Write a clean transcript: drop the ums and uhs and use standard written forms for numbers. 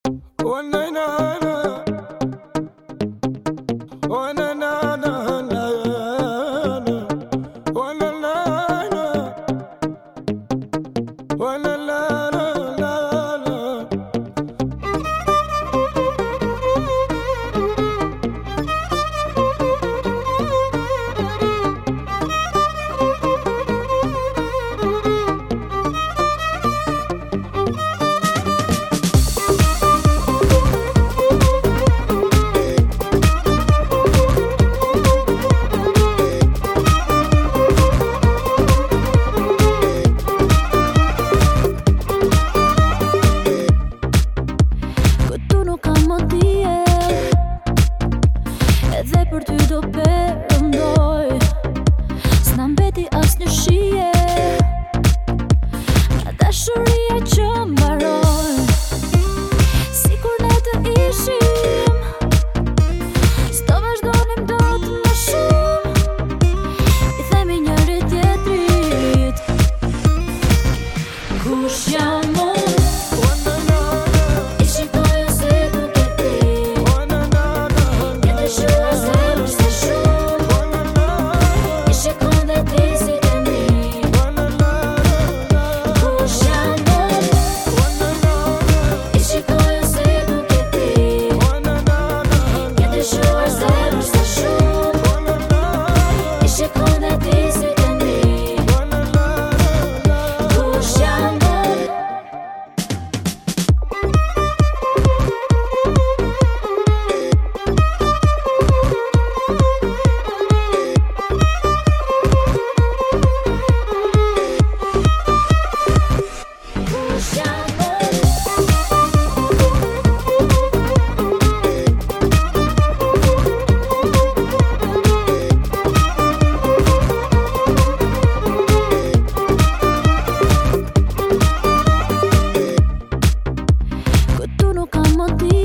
Oh na na na, oh na na na na, oh na na na, oh na na na na. Edhe për ty do përëndoj s'na mbeti as një shije nga dashuria që mbaroj. Sikur ne të ishim, s'do vazhdonim dot më shumë, i themi njëri tjetrit kush jam unë. Këtu nuk kam motiv